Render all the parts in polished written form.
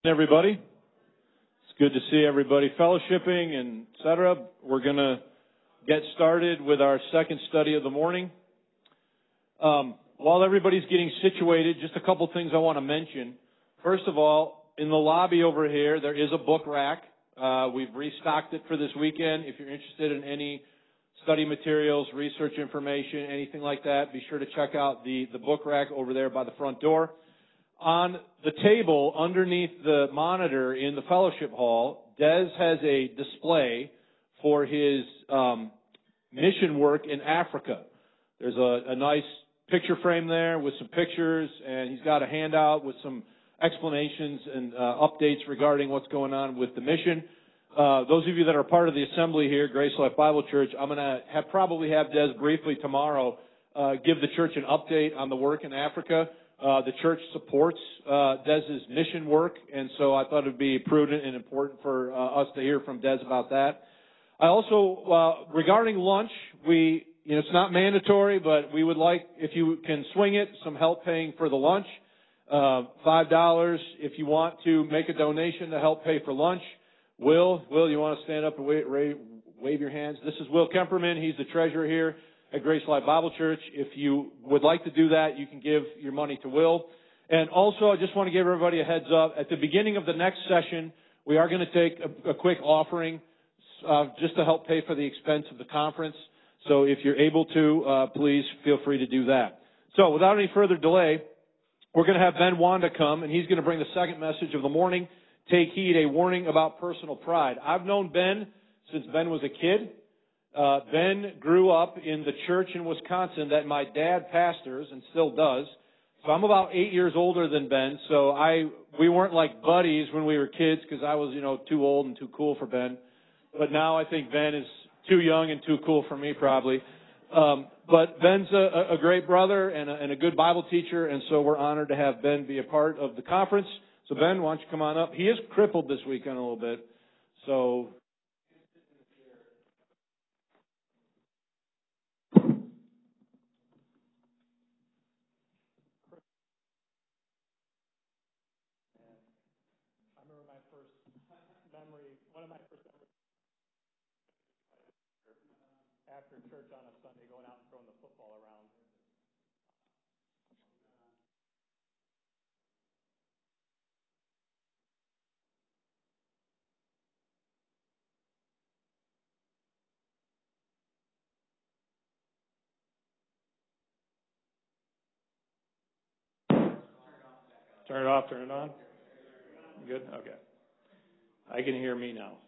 Everybody, it's good to see everybody fellowshipping and etc. We're going to get started with our second study of the morning. While everybody's getting situated, just a couple things I want to mention. First of all, in the lobby over here, there is a book rack. We've restocked it for this weekend. If you're interested in any study materials, research information, anything like that, be sure to check out the book rack over there by the front door. On the table underneath the monitor in the fellowship hall, Des has a display for his mission work in Africa. There's a nice picture frame there with some pictures, and he's got a handout with some explanations and updates regarding what's going on with the mission. Those of you that are part of the assembly here, Grace Life Bible Church, I'm going to probably have Des briefly tomorrow give the church an update on the work in Africa. The church supports Des's mission work, and so I thought it would be prudent and important for us to hear from Des about that. I also, regarding lunch, it's not mandatory, but we would like, if you can swing it, some help paying for the lunch. $5 if you want to make a donation to help pay for lunch. Will, you want to stand up and wave your hands? This is Will Kemperman. He's the treasurer here at Grace Life Bible Church. If you would like to do that, you can give your money to Will. And also, I just want to give everybody a heads up. At the beginning of the next session, we are going to take a quick offering just to help pay for the expense of the conference. So if you're able to, please feel free to do that. So without any further delay, we're going to have Ben Wanda come, and he's going to bring the second message of the morning, Take Heed, a warning about personal pride. I've known Ben since Ben was a kid. Ben grew up in the church in Wisconsin that my dad pastors and still does. So I'm about 8 years older than Ben. So we weren't like buddies when we were kids because I was, too old and too cool for Ben. But now I think Ben is too young and too cool for me probably. But Ben's a great brother and a good Bible teacher, and so we're honored to have Ben be a part of the conference. So Ben, why don't you come on up? He is crippled this weekend a little bit. So one of my first memories after church on a Sunday, going out and throwing the football around. Turn it off, turn it on. Good? Okay. I can hear me now.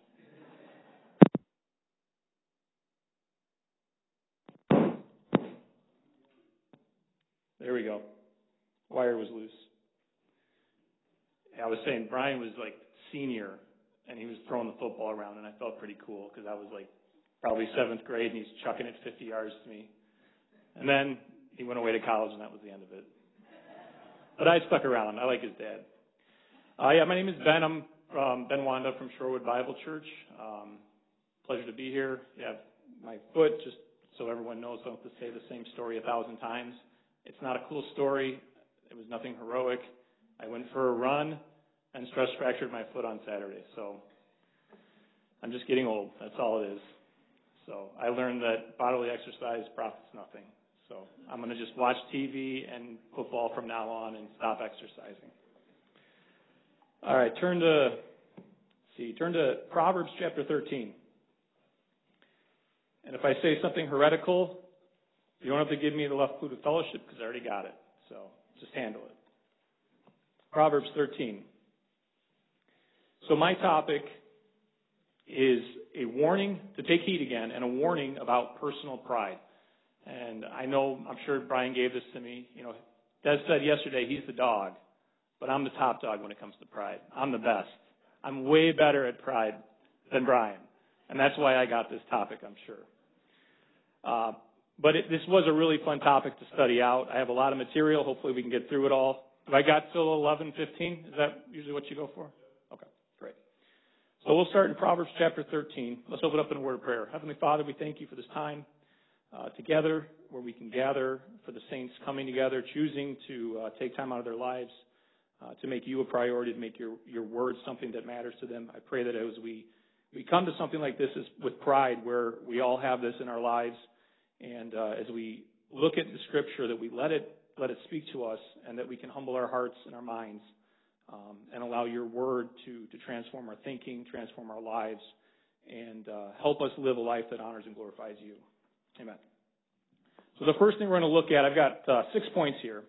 There we go. Wire was loose. I was saying Brian was like senior, and he was throwing the football around, and I felt pretty cool because I was like probably 7th grade, and he's chucking it 50 yards to me. And then he went away to college, and that was the end of it. But I stuck around. I like his dad. My name is Ben. I'm Ben Wanda from Shorewood Bible Church. Pleasure to be here. You have my foot, just so everyone knows, I don't have to say the same story 1,000 times. It's not a cool story. It was nothing heroic. I went for a run and stress fractured my foot on Saturday. So I'm just getting old. That's all it is. So I learned that bodily exercise profits nothing. So I'm going to just watch TV and football from now on and stop exercising. All right, turn to Proverbs chapter 13. And if I say something heretical, you don't have to give me the left clue to fellowship because I already got it. So just handle it. Proverbs 13. So my topic is a warning to take heed again and a warning about personal pride. And I'm sure Brian gave this to me. Des said yesterday he's the dog, but I'm the top dog when it comes to pride. I'm the best. I'm way better at pride than Brian. And that's why I got this topic, I'm sure. But this was a really fun topic to study out. I have a lot of material. Hopefully we can get through it all. Have I got till 11:15? Is that usually what you go for? Okay, great. So we'll start in Proverbs chapter 13. Let's open up in a word of prayer. Heavenly Father, we thank you for this time together where we can gather for the saints coming together, choosing to take time out of their lives to make you a priority, to make your word something that matters to them. I pray that as we come to something like this with pride, where we all have this in our lives, and as we look at the Scripture, that we let it speak to us, and that we can humble our hearts and our minds, and allow your word to transform our thinking, transform our lives, and help us live a life that honors and glorifies you. Amen. So the first thing we're going to look at, I've got 6 points here.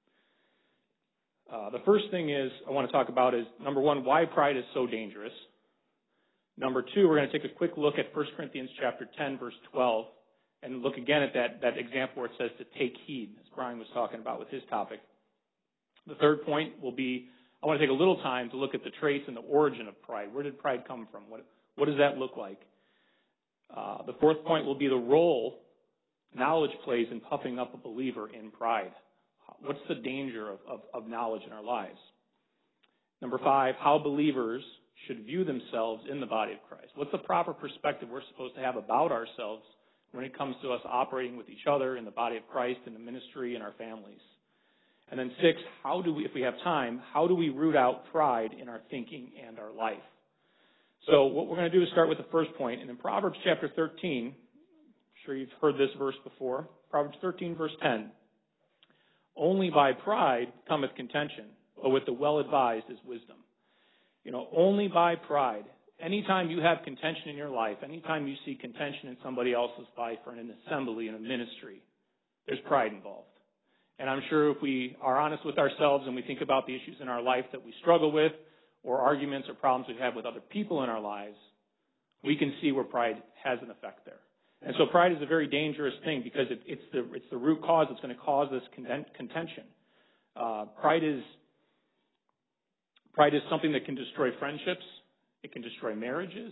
The first thing I want to talk about is, number one, why pride is so dangerous. Number two, we're going to take a quick look at 1 Corinthians chapter 10, verse 12, and look again at that example where it says to take heed, as Brian was talking about with his topic. The third point will be, I want to take a little time to look at the traits and the origin of pride. Where did pride come from? What does that look like? The fourth point will be the role knowledge plays in puffing up a believer in pride. What's the danger of knowledge in our lives? Number 5, how believers should view themselves in the body of Christ. What's the proper perspective we're supposed to have about ourselves when it comes to us operating with each other in the body of Christ, in the ministry, in our families? And then 6, how do we, if we have time, how do we root out pride in our thinking and our life? So what we're going to do is start with the first point. And in Proverbs chapter 13, I'm sure you've heard this verse before, Proverbs 13, verse 10, only by pride cometh contention, but with the well-advised is wisdom. Only by pride. Anytime you have contention in your life, anytime you see contention in somebody else's life or in an assembly, in a ministry, there's pride involved. And I'm sure if we are honest with ourselves and we think about the issues in our life that we struggle with, or arguments or problems we have with other people in our lives, we can see where pride has an effect there. And so pride is a very dangerous thing because it's the root cause that's going to cause this contention. Pride is something that can destroy friendships. It can destroy marriages.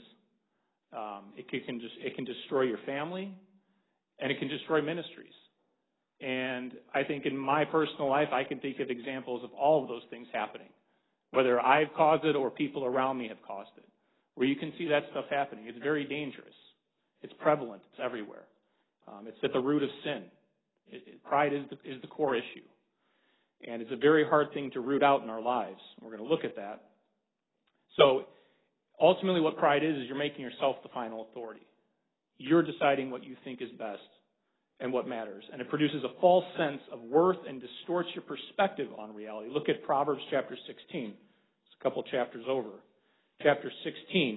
It can destroy your family, and it can destroy ministries. And I think in my personal life, I can think of examples of all of those things happening, whether I've caused it or people around me have caused it, where you can see that stuff happening. It's very dangerous. It's prevalent. It's everywhere. It's at the root of sin. Pride is the core issue. And it's a very hard thing to root out in our lives. We're going to look at that. So ultimately what pride is you're making yourself the final authority. You're deciding what you think is best and what matters. And it produces a false sense of worth and distorts your perspective on reality. Look at Proverbs chapter 16. It's a couple chapters over. Chapter 16.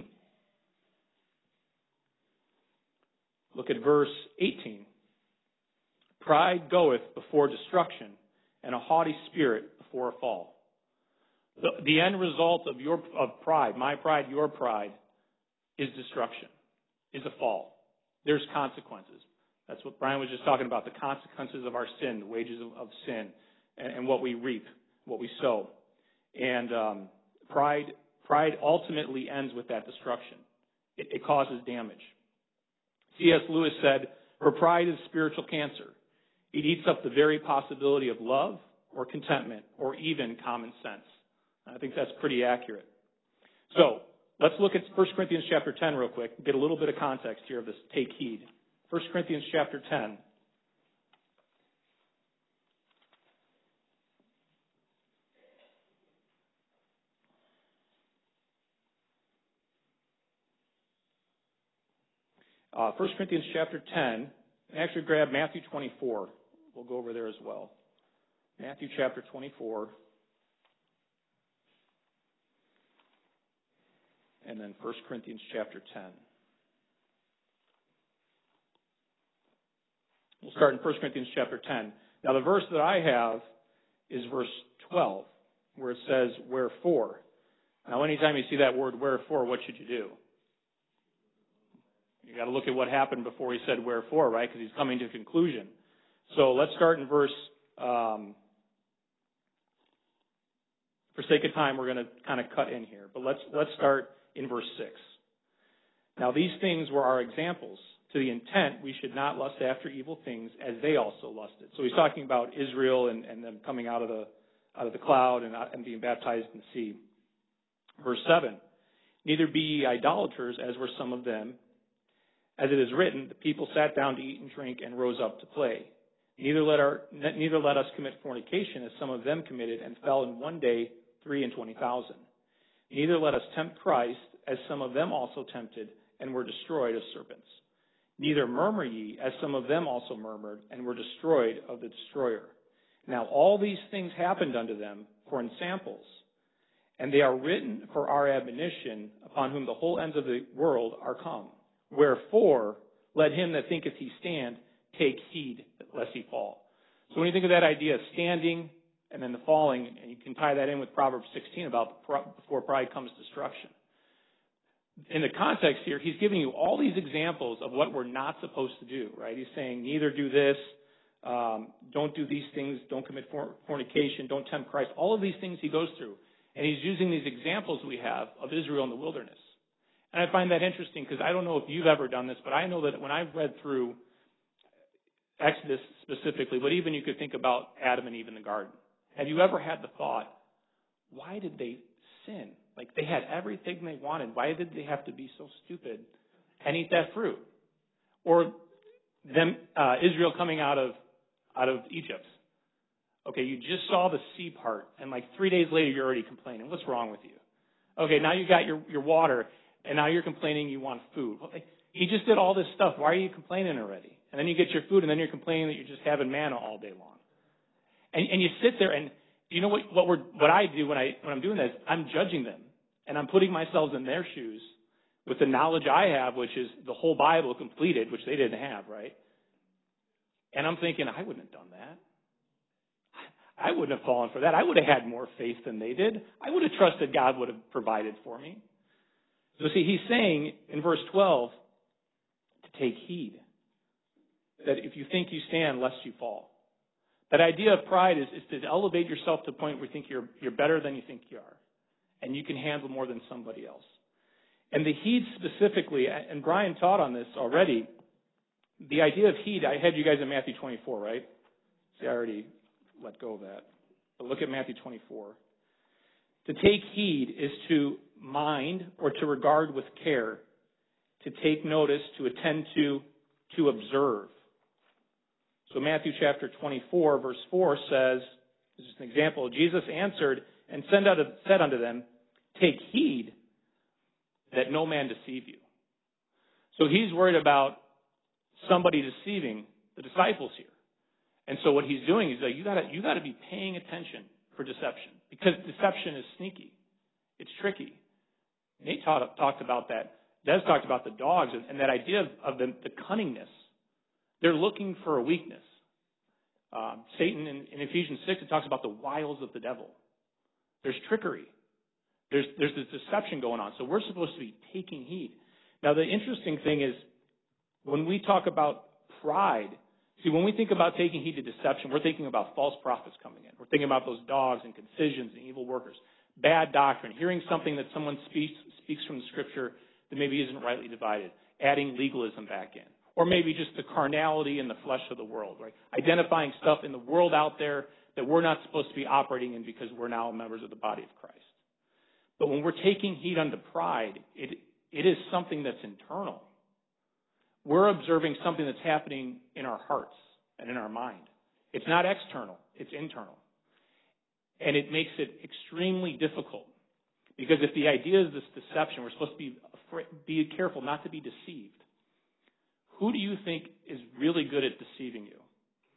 Look at verse 18. Pride goeth before destruction, and a haughty spirit before a fall. The end result of pride, my pride, your pride, is destruction, is a fall. There's consequences. That's what Brian was just talking about, the consequences of our sin, the wages of sin, and what we reap, what we sow. And pride ultimately ends with that destruction. It causes damage. C.S. Lewis said, "For pride is spiritual cancer. It eats up the very possibility of love or contentment or even common sense." I think that's pretty accurate. So let's look at 1 Corinthians chapter 10 real quick, get a little bit of context here of this take heed. 1 Corinthians chapter 10. First Corinthians chapter 10, actually grab Matthew 24. We'll go over there as well. Matthew chapter 24. And then 1 Corinthians chapter 10. We'll start in 1 Corinthians chapter 10. Now the verse that I have is verse 12, where it says, "Wherefore." Now anytime you see that word wherefore, what should you do? You got to look at what happened before he said wherefore, right? Because he's coming to a conclusion. So let's start in verse, for sake of time, we're going to kind of cut in here. But let's start in verse 6. "Now these things were our examples, to the intent we should not lust after evil things as they also lusted." So he's talking about Israel and them coming out of the cloud and being baptized in the sea. Verse 7, "Neither be ye idolaters, as were some of them. As it is written, the people sat down to eat and drink and rose up to play. Neither let us commit fornication, as some of them committed and fell in one day 3 and 20,000. Neither let us tempt Christ, as some of them also tempted, and were destroyed of serpents. Neither murmur ye, as some of them also murmured, and were destroyed of the destroyer. Now all these things happened unto them for ensamples, and they are written for our admonition, upon whom the whole ends of the world are come. Wherefore, let him that thinketh he stand take heed lest he fall. So when you think of that idea of standing and then the falling, and you can tie that in with Proverbs 16 about before pride comes destruction. In the context here, he's giving you all these examples of what we're not supposed to do, right? He's saying neither do this, don't do these things, don't commit fornication, don't tempt Christ. All of these things he goes through. And he's using these examples we have of Israel in the wilderness. And I find that interesting because I don't know if you've ever done this, but I know that when I've read through Exodus specifically, but even you could think about Adam and Eve in the garden. Have you ever had the thought, why did they sin? Like, they had everything they wanted. Why did they have to be so stupid and eat that fruit? Or them, Israel coming out of Egypt. Okay, you just saw the sea part, and like 3 days later, you're already complaining. What's wrong with you? Okay, now you got your water, and now you're complaining you want food. Well, he just did all this stuff. Why are you complaining already? And then you get your food, and then you're complaining that you're just having manna all day long. And you sit there, and you know what I do when I'm doing this? I'm judging them, and I'm putting myself in their shoes with the knowledge I have, which is the whole Bible completed, which they didn't have, right? And I'm thinking, I wouldn't have done that. I wouldn't have fallen for that. I would have had more faith than they did. I would have trusted God would have provided for me. So see, he's saying in verse 12 to take heed. That if you think you stand, lest you fall. That idea of pride is to elevate yourself to the point where you think you're better than you think you are. And you can handle more than somebody else. And the heed specifically, and Brian taught on this already, the idea of heed, I had you guys in Matthew 24, right? See, I already let go of that. But look at Matthew 24. To take heed is to mind or to regard with care, to take notice, to attend to observe. So Matthew chapter 24, verse 4 says, this is an example, Jesus answered and said unto them, take heed that no man deceive you. So he's worried about somebody deceiving the disciples here. And so what he's doing is that you gotta be paying attention for deception, because deception is sneaky. It's tricky. Nate talked about that. Des talked about the dogs and that idea of the cunningness. They're looking for a weakness. Satan in Ephesians 6, it talks about the wiles of the devil. There's trickery. There's this deception going on. So we're supposed to be taking heed. Now the interesting thing is, when we talk about pride, see, when we think about taking heed to deception, we're thinking about false prophets coming in. We're thinking about those dogs and concisions and evil workers. Bad doctrine, hearing something that someone speaks from the Scripture that maybe isn't rightly divided, adding legalism back in. Or maybe just the carnality and the flesh of the world, right? Identifying stuff in the world out there that we're not supposed to be operating in because we're now members of the body of Christ. But when we're taking heed unto pride, it is something that's internal. We're observing something that's happening in our hearts and in our mind. It's not external, it's internal. And it makes it extremely difficult. Because if the idea is this deception, we're supposed to be careful not to be deceived. Who do you think is really good at deceiving you?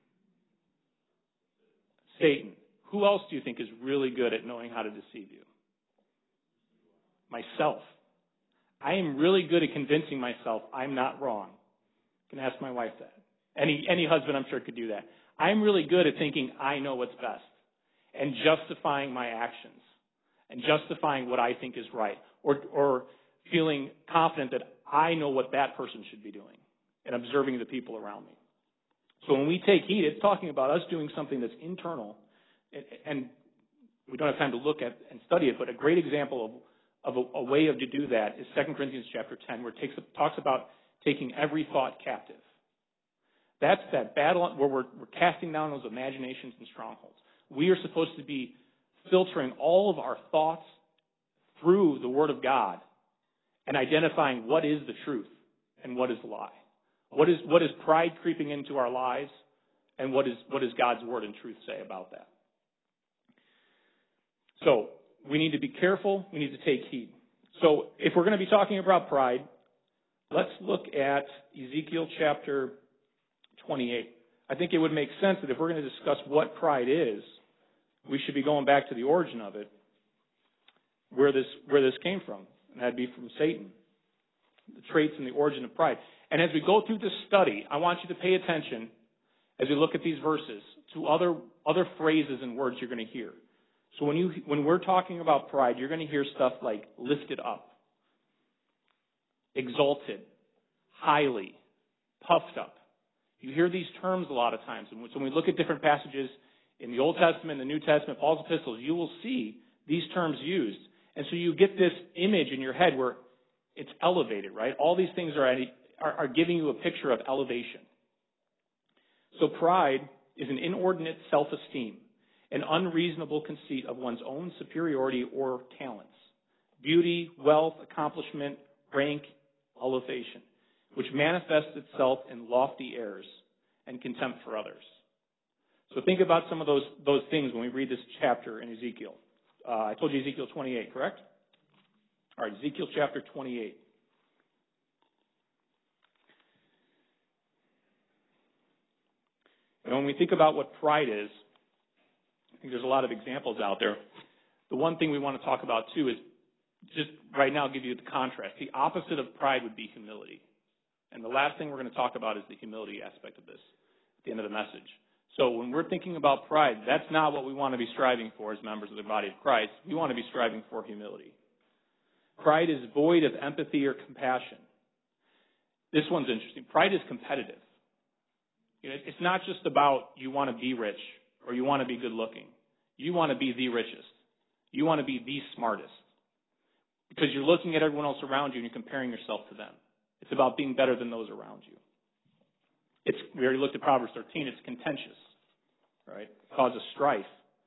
Satan. Who else do you think is really good at knowing how to deceive you? Myself. I am really good at convincing myself I'm not wrong. You can ask my wife that. Any husband, I'm sure, could do that. I'm really good at thinking I know what's best and justifying my actions and justifying what I think is right, or feeling confident that I know what that person should be doing and observing the people around me. So when we take heed, it's talking about us doing something that's internal, and we don't have time to look at and study it, but a great example of a way to do that is 2 Corinthians chapter 10, where it talks about taking every thought captive. That's that battle where we're casting down those imaginations and strongholds. We are supposed to be filtering all of our thoughts through the Word of God and identifying what is the truth and what is the lie. What is pride creeping into our lives, and what does God's Word and truth say about that? So we need to be careful. We need to take heed. So if we're going to be talking about pride, let's look at Ezekiel chapter 28. I think it would make sense that if we're going to discuss what pride is, we should be going back to the origin of it, where this came from, and that'd be from Satan, the traits and the origin of pride. And as we go through this study, I want you to pay attention as we look at these verses to other phrases and words you're going to hear. So when we're talking about pride, you're going to hear stuff like lifted up, exalted, highly, puffed up. You hear these terms a lot of times. And so when we look at different passages in the Old Testament, the New Testament, Paul's epistles, you will see these terms used. And so you get this image in your head where it's elevated, right? All these things are giving you a picture of elevation. So pride is an inordinate self-esteem, an unreasonable conceit of one's own superiority or talents, beauty, wealth, accomplishment, rank, elevation, which manifests itself in lofty airs and contempt for others. So think about some of those things when we read this chapter in Ezekiel. I told you Ezekiel 28, correct? All right, Ezekiel chapter 28. And when we think about what pride is, I think there's a lot of examples out there. The one thing we want to talk about, too, is just right now give you the contrast. The opposite of pride would be humility. And the last thing we're going to talk about is the humility aspect of this at the end of the message. So when we're thinking about pride, that's not what we want to be striving for as members of the body of Christ. We want to be striving for humility. Pride is void of empathy or compassion. This one's interesting. Pride is competitive. You know, it's not just about you want to be rich or you want to be good looking. You want to be the richest. You want to be the smartest. Because you're looking at everyone else around you and you're comparing yourself to them. It's about being better than those around you. We already looked at Proverbs 13. It's contentious, right? It causes strife.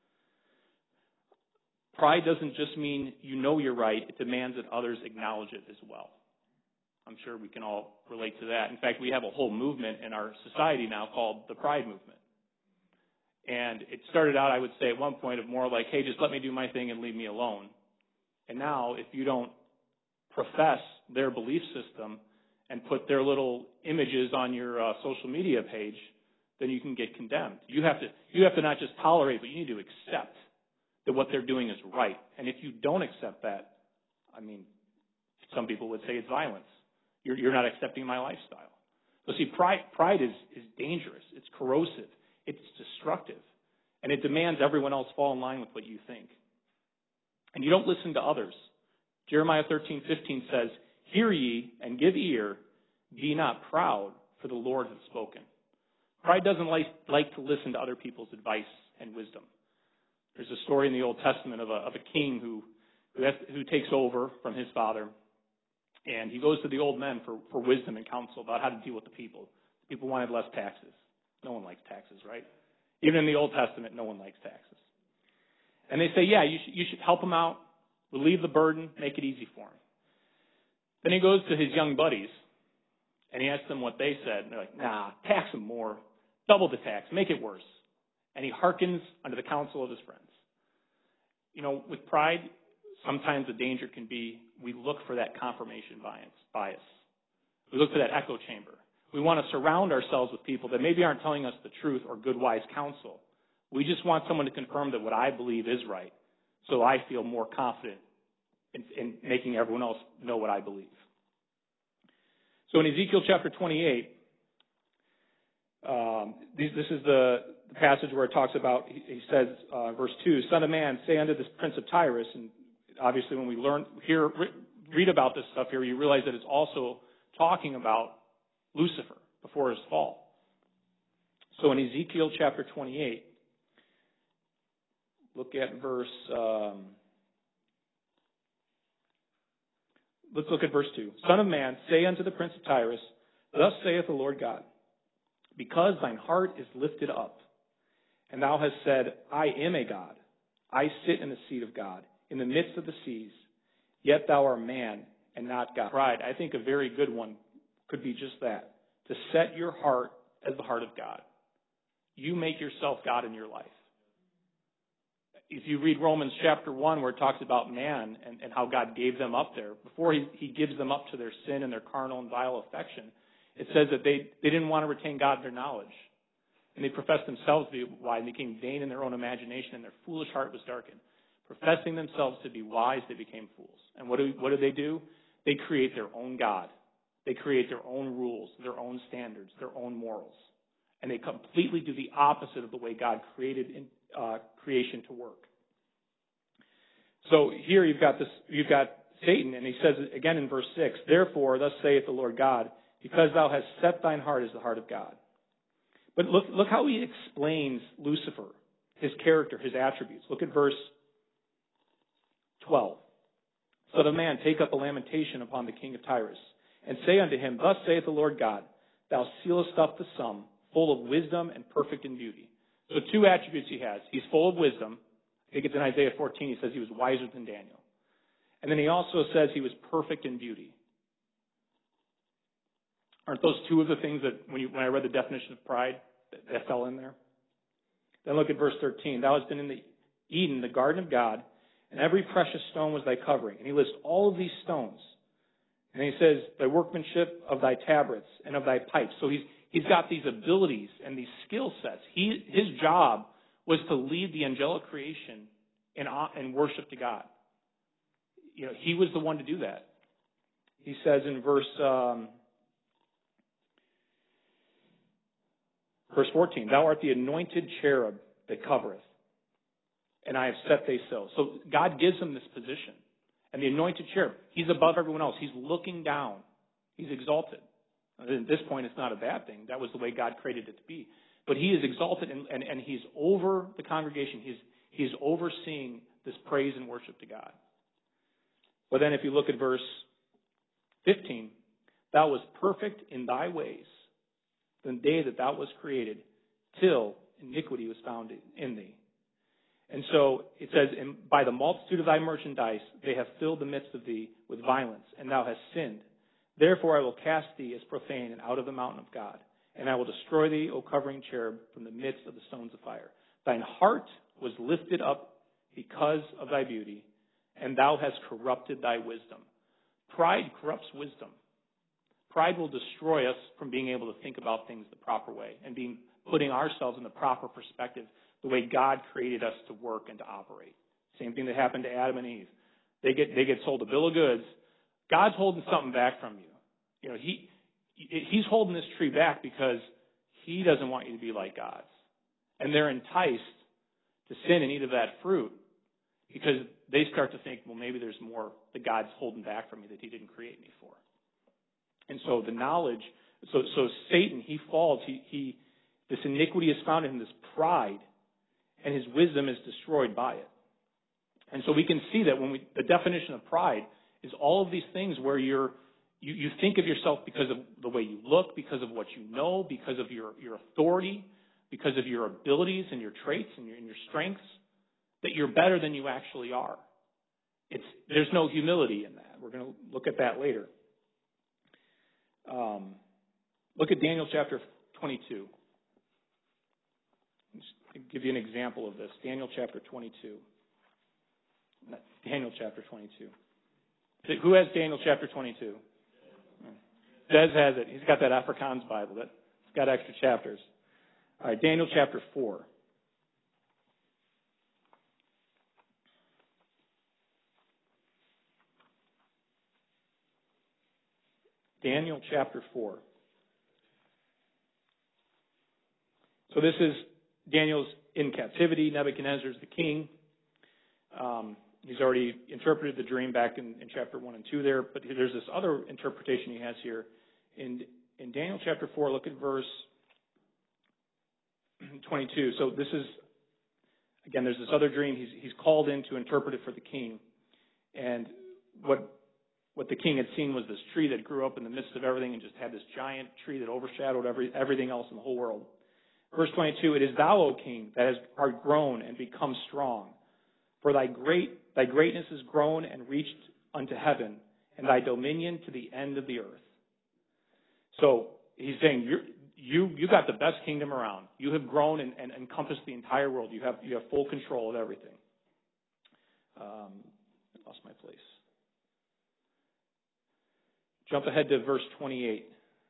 Pride doesn't just mean you know you're right. It demands that others acknowledge it as well. I'm sure we can all relate to that. In fact, we have a whole movement in our society now called the Pride Movement. And it started out, I would say, at one point of more like, hey, just let me do my thing and leave me alone. And now, if you don't profess their belief system and put their little images on your social media page, then you can get condemned. You have to not just tolerate, but you need to accept that what they're doing is right. And if you don't accept that, I mean, some people would say it's violence. You're not accepting my lifestyle. So see, pride is dangerous. It's corrosive. It's destructive. And it demands everyone else fall in line with what you think. And you don't listen to others. Jeremiah 13:15 says, "Hear ye and give ear, be not proud, for the Lord hath spoken." Pride doesn't like to listen to other people's advice and wisdom. There's a story in the Old Testament of a king who takes over from his father, and he goes to the old men for wisdom and counsel about how to deal with the people. The people wanted less taxes. No one likes taxes, right? Even in the Old Testament, no one likes taxes. And they say, yeah, you should help him out, relieve the burden, make it easy for him. Then he goes to his young buddies, and he asks them what they said. And they're like, nah, tax him more. Double the tax. Make it worse. And he hearkens unto the counsel of his friends. You know, with pride, sometimes the danger can be we look for that confirmation bias. We look for that echo chamber. We want to surround ourselves with people that maybe aren't telling us the truth or good, wise counsel. We just want someone to confirm that what I believe is right, so I feel more confident in making everyone else know what I believe. So in Ezekiel chapter 28, this is the passage where it talks about, he says, verse 2, "Son of man, say unto this prince of Tyrus," and obviously when we read about this stuff here, you realize that it's also talking about Lucifer before his fall. So in Ezekiel chapter 28, look at verse 2. "Son of man, say unto the prince of Tyrus, Thus saith the Lord God, because thine heart is lifted up, and thou hast said, I am a God, I sit in the seat of God, in the midst of the seas, yet thou art man, and not God." Pride, I think a very good one could be just that, to set your heart as the heart of God. You make yourself God in your life. if you read Romans chapter 1, where it talks about man and how God gave them up there, before he gives them up to their sin and their carnal and vile affection, it says that they didn't want to retain God in their knowledge. And they professed themselves to be wise and became vain in their own imagination, and their foolish heart was darkened. Professing themselves to be wise, they became fools. And what do they do? They create their own God. They create their own rules, their own standards, their own morals. And they completely do the opposite of the way God created creation to work. So here you've got Satan, and he says again in verse 6, "Therefore, thus saith the Lord God, because thou hast set thine heart as the heart of God." But look how he explains Lucifer, his character, his attributes. Look at verse 12. "So the man take up a lamentation upon the king of Tyrus, and say unto him, Thus saith the Lord God, Thou sealest up the sum, full of wisdom and perfect in beauty." So two attributes he has. He's full of wisdom. I think it's in Isaiah 14. He says he was wiser than Daniel. And then he also says he was perfect in beauty. Aren't those two of the things that, when I read the definition of pride, that fell in there? Then look at verse 13. "Thou hast been in the Eden, the garden of God, and every precious stone was thy covering." And he lists all of these stones. And he says, "Thy workmanship of thy tabrets and of thy pipes." So he's got these abilities and these skill sets. His job was to lead the angelic creation in worship to God. You know, he was the one to do that. He says in verse 14, "Thou art the anointed cherub that covereth, and I have set thee so." So God gives him this position. And the anointed cherub, he's above everyone else. He's looking down. He's exalted. At this point, it's not a bad thing. That was the way God created it to be. But he is exalted, and he's over the congregation. He's overseeing this praise and worship to God. But then if you look at verse 15, "Thou wast perfect in thy ways the day that thou wast created, till iniquity was found in thee." And so it says, "And by the multitude of thy merchandise they have filled the midst of thee with violence, and thou hast sinned. Therefore I will cast thee as profane and out of the mountain of God, and I will destroy thee, O covering cherub, from the midst of the stones of fire. Thine heart was lifted up because of thy beauty, and thou hast corrupted thy wisdom." Pride corrupts wisdom. Pride will destroy us from being able to think about things the proper way and putting ourselves in the proper perspective, the way God created us to work and to operate. Same thing that happened to Adam and Eve. They get sold a bill of goods. God's holding something back from you. You know, he's holding this tree back because he doesn't want you to be like God's. And they're enticed to sin and eat of that fruit because they start to think, well, maybe there's more that God's holding back from me that he didn't create me for. And so the knowledge, so Satan, he falls. This iniquity is found in this pride, and his wisdom is destroyed by it. And so we can see that the definition of pride is all of these things where you think of yourself because of the way you look, because of what you know, because of your authority, because of your abilities and your traits and your strengths, that you're better than you actually are. There's no humility in that. We're going to look at that later. Look at Daniel chapter 22. Just give you an example of this. Daniel chapter 22. Daniel chapter 22. Who has Daniel chapter 22? Des has it. He's got that Afrikaans Bible. It's got extra chapters. All right, Daniel chapter 4. Daniel chapter 4. So this is Daniel's in captivity. Nebuchadnezzar's the king. He's already interpreted the dream back in chapter 1 and 2 there, but there's this other interpretation he has here. In Daniel chapter 4, look at verse 22. So this is, again, there's this other dream. He's called in to interpret it for the king. And what the king had seen was this tree that grew up in the midst of everything and just had this giant tree that overshadowed everything else in the whole world. Verse 22, "It is thou, O king, that art grown and become strong. For thy greatness is grown and reached unto heaven, and thy dominion to the end of the earth." So he's saying, you got the best kingdom around. You have grown and encompassed the entire world. You have full control of everything. lost my place. Jump ahead to verse 28.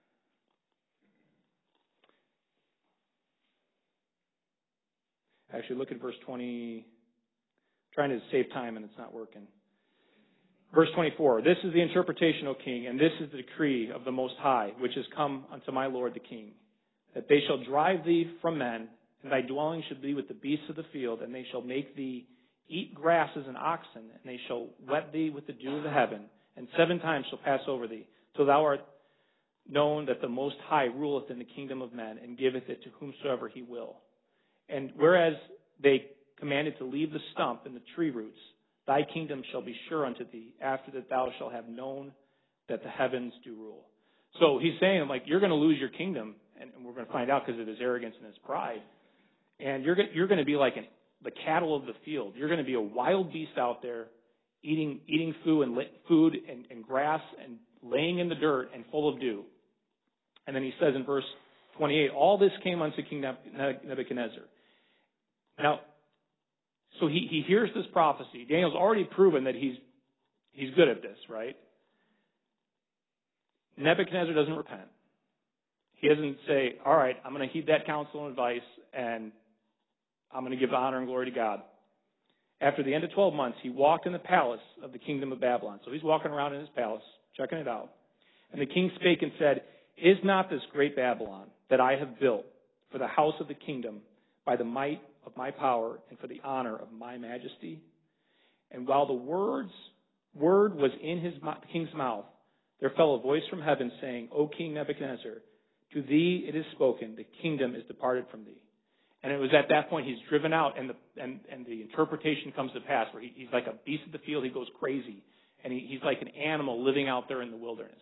Actually, look at verse 20. Trying to save time and it's not working. Verse 24. This is the interpretation, O king, and this is the decree of the Most High, which has come unto my lord the king, that they shall drive thee from men, and thy dwelling shall be with the beasts of the field, and they shall make thee eat grass as an oxen, and they shall wet thee with the dew of the heaven, and 7 times shall pass over thee, till thou art known that the Most High ruleth in the kingdom of men, and giveth it to whomsoever he will. And whereas they commanded to leave the stump and the tree roots, thy kingdom shall be sure unto thee, after that thou shalt have known that the heavens do rule. So he's saying, like, you're going to lose your kingdom, and we're going to find out because of his arrogance and his pride. And you're going to be like the cattle of the field. You're going to be a wild beast out there, eating food and grass and laying in the dirt and full of dew. And then he says in verse 28, all this came unto King Nebuchadnezzar. Now, so he hears this prophecy. Daniel's already proven that he's good at this, right? Nebuchadnezzar doesn't repent. He doesn't say, all right, I'm going to heed that counsel and advice, and I'm going to give honor and glory to God. After the end of 12 months, he walked in the palace of the kingdom of Babylon. So he's walking around in his palace, checking it out. And the king spake and said, is not this great Babylon that I have built for the house of the kingdom by the might of my power and for the honor of my majesty? And while the word was in the king's mouth, there fell a voice from heaven saying, O King Nebuchadnezzar, to thee it is spoken, the kingdom is departed from thee. And it was at that point he's driven out, and the interpretation comes to pass, where he's like a beast of the field. He goes crazy, and he's like an animal living out there in the wilderness.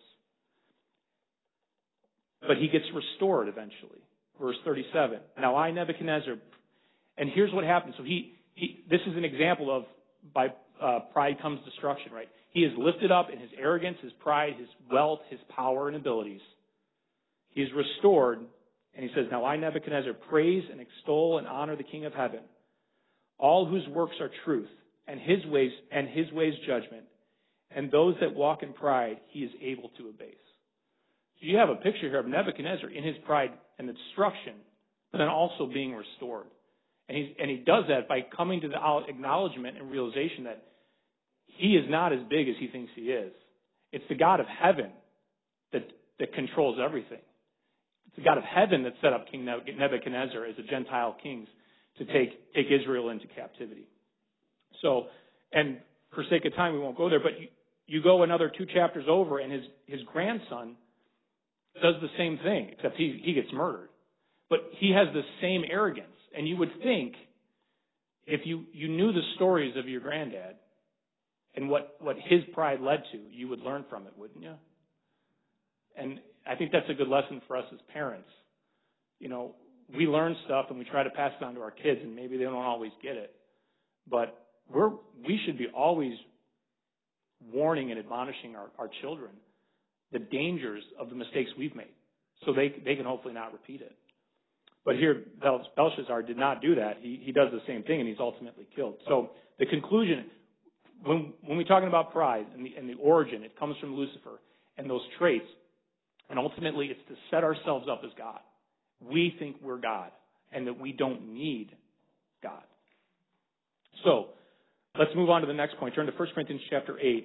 But he gets restored eventually. Verse 37. Now I, Nebuchadnezzar, and here's what happens. So this is an example of by pride comes destruction, right? He is lifted up in his arrogance, his pride, his wealth, his power and abilities. He is restored, and he says, now I, Nebuchadnezzar, praise and extol and honor the King of heaven, all whose works are truth, and his ways judgment, and those that walk in pride he is able to abase. So you have a picture here of Nebuchadnezzar in his pride and the destruction, but then also being restored. And he does that by coming to the acknowledgement and realization that he is not as big as he thinks he is. It's the God of heaven that controls everything. It's the God of heaven that set up King Nebuchadnezzar as a Gentile king to take Israel into captivity. So, and for sake of time, we won't go there, but you go another 2 chapters over, and his grandson does the same thing, except he gets murdered. But he has the same arrogance. And you would think, if you knew the stories of your granddad and what his pride led to, you would learn from it, wouldn't you? And I think that's a good lesson for us as parents. You know, we learn stuff and we try to pass it on to our kids, and maybe they don't always get it. But we should be always warning and admonishing our children the dangers of the mistakes we've made, so they can hopefully not repeat it. But here, Belshazzar did not do that. He does the same thing, and he's ultimately killed. So the conclusion, when we're talking about pride and the origin, it comes from Lucifer and those traits. And ultimately, it's to set ourselves up as God. We think we're God and that we don't need God. So let's move on to the next point. Turn to 1 Corinthians chapter 8.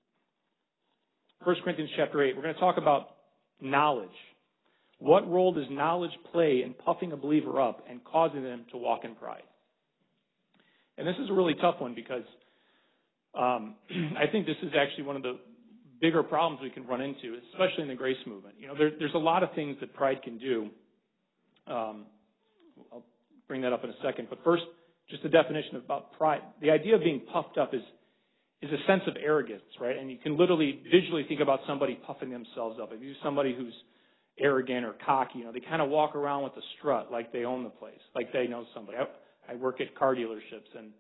1 Corinthians chapter 8. We're going to talk about knowledge. What role does knowledge play in puffing a believer up and causing them to walk in pride? And this is a really tough one because I think this is actually one of the bigger problems we can run into, especially in the grace movement. You know, there's a lot of things that pride can do. I'll bring that up in a second. But first, just the definition about pride. The idea of being puffed up is a sense of arrogance, right? And you can literally visually think about somebody puffing themselves up. If you're somebody who's arrogant or cocky, you know, they kind of walk around with a strut like they own the place, like they know somebody. I work at car dealerships, and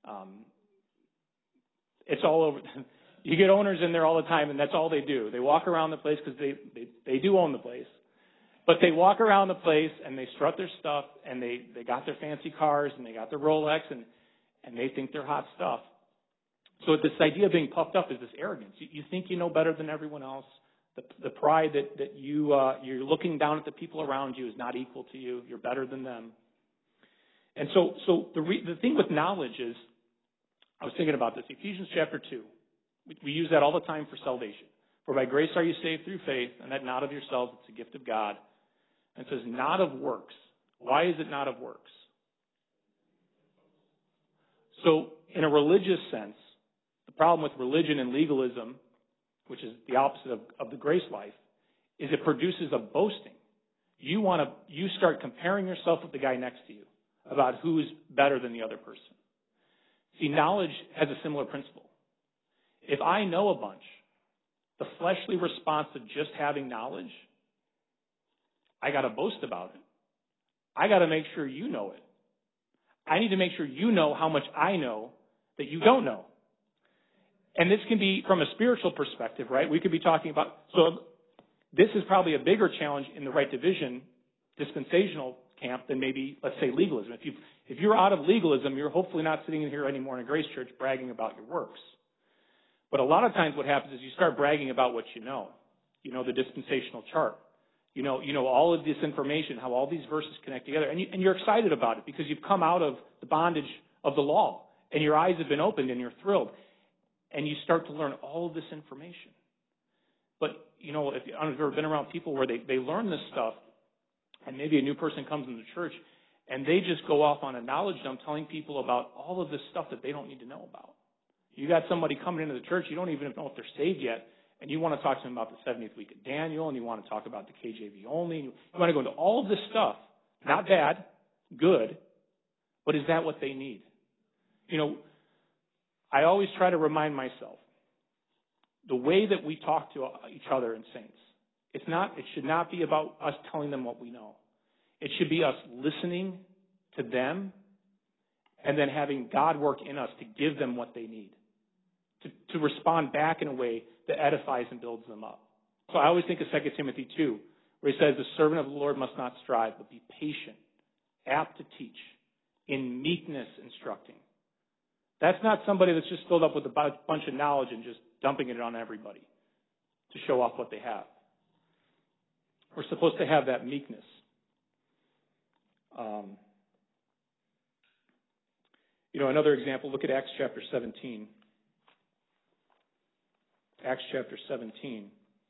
it's all over. You get owners in there all the time, and that's all they do. They walk around the place because they do own the place. But they walk around the place, and they strut their stuff, and they got their fancy cars, and they got their Rolex, and they think they're hot stuff. So this idea of being puffed up is this arrogance. You think you know better than everyone else. The pride that you're looking down at the people around you is not equal to you. You're better than them. And so the thing with knowledge is, I was thinking about this. Ephesians chapter 2. We use that all the time for salvation. For by grace are you saved through faith, and that not of yourselves, it's a gift of God. And it says, not of works. Why is it not of works? So, in a religious sense, the problem with religion and legalism, which is the opposite of the grace life, is it produces a boasting. You start comparing yourself with the guy next to you about who's better than the other person. See, knowledge has a similar principle. If I know a bunch, the fleshly response to just having knowledge, I got to boast about it. I got to make sure you know it. I need to make sure you know how much I know that you don't know. And this can be from a spiritual perspective, right? We could be talking about, so this is probably a bigger challenge in the right division, dispensational camp, than maybe, let's say, legalism. If you're out of legalism, you're hopefully not sitting in here anymore in a grace church bragging about your works. But a lot of times what happens is you start bragging about what you know. You know the dispensational chart. You know all of this information, how all these verses connect together. And you're excited about it because you've come out of the bondage of the law. And your eyes have been opened and you're thrilled. And you start to learn all of this information. But, if you've ever been around people where they learn this stuff, and maybe a new person comes into church, and they just go off on a knowledge dump telling people about all of this stuff that they don't need to know about. You got somebody coming into the church, you don't even know if they're saved yet, and you want to talk to them about the 70th week of Daniel, and you want to talk about the KJV only, and you want to go into all of this stuff. Not bad, good, but is that what they need? I always try to remind myself, the way that we talk to each other in saints, it should not be about us telling them what we know. It should be us listening to them and then having God work in us to give them what they need, to respond back in a way that edifies and builds them up. So I always think of 2 Timothy 2, where he says, the servant of the Lord must not strive, but be patient, apt to teach, in meekness instructing. That's not somebody that's just filled up with a bunch of knowledge and just dumping it on everybody to show off what they have. We're supposed to have that meekness. Another example, look at Acts chapter 17. Acts chapter 17.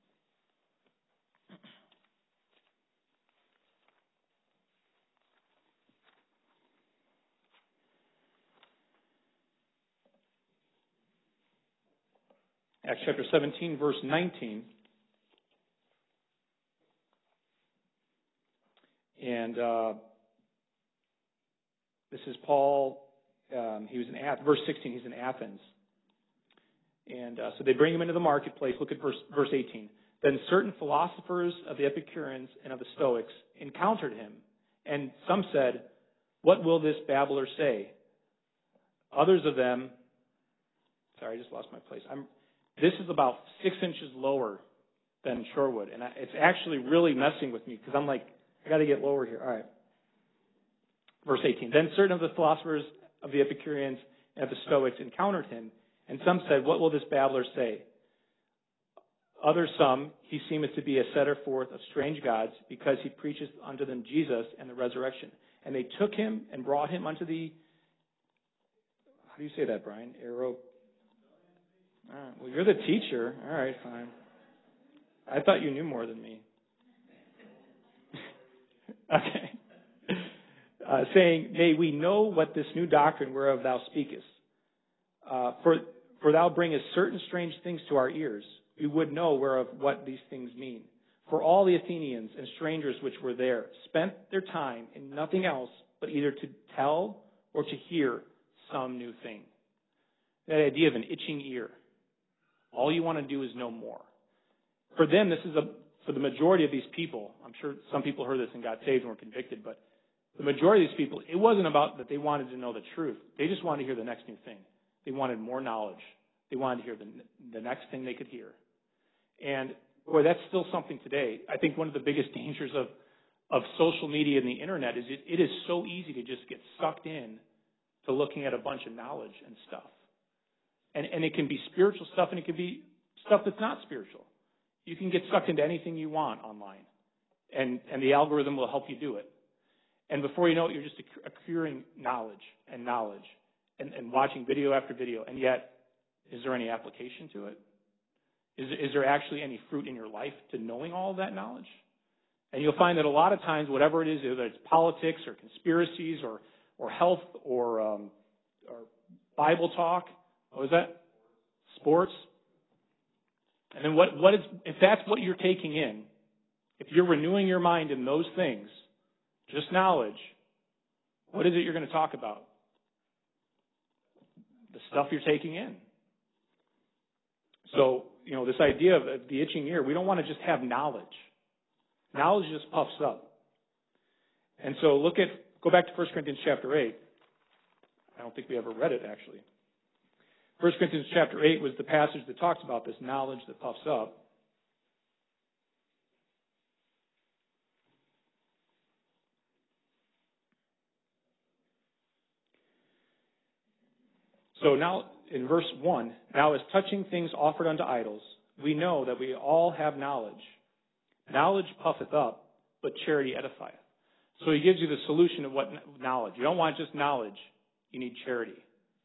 Acts chapter 17, verse 19. And this is Paul. He was in verse 16. He's in Athens. And so they bring him into the marketplace. Look at verse 18. Then certain philosophers of the Epicureans and of the Stoics encountered him. And some said, what will this babbler say? Others of them, sorry, I just lost my place. This is about 6 inches lower than Shorewood. And it's actually really messing with me because I'm like, I got to get lower here. All right. Verse 18. Then certain of the philosophers of the Epicureans and of the Stoics encountered him. And some said, what will this babbler say? Others, he seemeth to be a setter forth of strange gods, because he preacheth unto them Jesus and the resurrection. And they took him and brought him unto the, how do you say that, Brian? All right, well, you're the teacher. All right, fine. I thought you knew more than me. Okay. Saying, may we know what this new doctrine whereof thou speakest. For thou bringest certain strange things to our ears. We would know whereof what these things mean. For all the Athenians and strangers which were there spent their time in nothing else but either to tell or to hear some new thing. That idea of an itching ear. All you want to do is know more. For them, for the majority of these people, I'm sure some people heard this and got saved and were convicted, but the majority of these people, it wasn't about that they wanted to know the truth. They just wanted to hear the next new thing. They wanted more knowledge. They wanted to hear the next thing they could hear. And, boy, that's still something today. I think one of the biggest dangers of social media and the internet is it is so easy to just get sucked in to looking at a bunch of knowledge and stuff. And it can be spiritual stuff, and it can be stuff that's not spiritual. You can get sucked into anything you want online, and the algorithm will help you do it. And before you know it, you're just accruing knowledge and watching video after video. And yet, is there any application to it? Is there actually any fruit in your life to knowing all of that knowledge? And you'll find that a lot of times, whatever it is, whether it's politics or conspiracies or health or Bible talk, what was that? Sports. And then if that's what you're taking in, if you're renewing your mind in those things, just knowledge, what is it you're going to talk about? The stuff you're taking in. So, this idea of the itching ear, we don't want to just have knowledge. Knowledge just puffs up. And so go back to 1 Corinthians chapter 8. I don't think we ever read it, actually. 1 Corinthians chapter 8 was the passage that talks about this knowledge that puffs up. So now, in verse 1, now as touching things offered unto idols, we know that we all have knowledge. Knowledge puffeth up, but charity edifieth. So he gives you the solution of what knowledge. You don't want just knowledge. You need charity.